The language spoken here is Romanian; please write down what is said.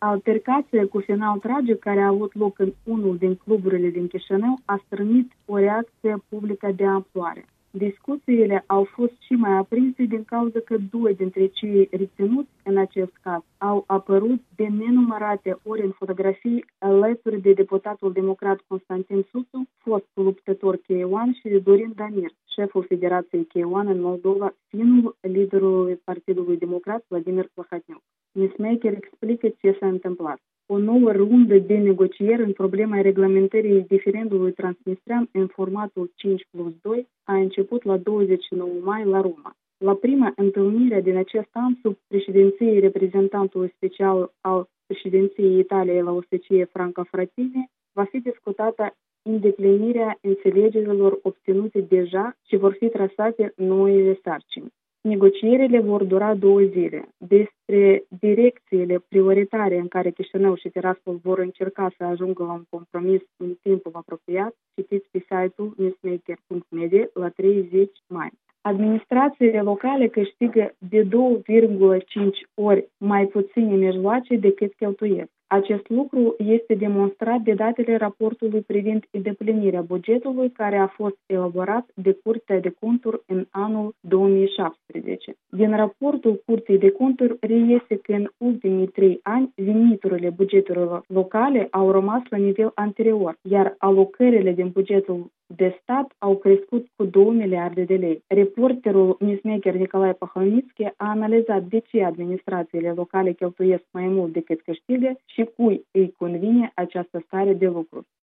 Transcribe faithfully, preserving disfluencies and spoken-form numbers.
Altercația cu final tragic care a avut loc în unul din cluburile din Chișinău a stârnit o reacție publică de amploare. Discuțiile au fost și mai aprinse din cauza că doi dintre cei reținuți în acest caz au apărut de nenumărate ori în fotografii alături de deputatul democrat Constantin Susu, fost luptător Cheiuan, și de Dorin Damir, șeful Federației Cheiuan în Moldova, fiul liderului Partidului Democrat Vladimir Plahotniuc. Newsmaker explică ce s-a întâmplat. O nouă rundă de negocieri în problema reglementării diferendului transnistrean în formatul cinci plus doi a început la douăzeci și nouă mai la Roma. La prima întâlnire din acest an, sub președinției reprezentantului special al președinției Italiei la O S C E Franco Frattini, va fi discutată îndeplinirea înțelegerilor obținute deja și vor fi trasate noile sarcini. Negocierile vor dura două zile. Despre direcțiile prioritare în care Chișinău și Tiraspol vor încerca să ajungă la un compromis în timpul apropiat, citiți pe site-ul newsmaker punct media la treizeci mai. Administrațiile locale câștigă de două virgulă cinci ori mai puține mijloace decât cheltuiesc. Acest lucru este demonstrat de datele raportului privind îndeplinirea bugetului care a fost elaborat de Curtea de Conturi în anul două mii șaptesprezece. Din raportul Curții de Conturi reiese că în ultimii trei ani veniturile bugetelor locale au rămas la nivel anterior, iar alocările din bugetul de stat au crescut cu două miliarde de lei. Reporterul newsmaker Nicolae Paholnitski a analizat de ce administrațiile locale cheltuiesc mai mult decât câștigă și cui îi convine această stare de lucru.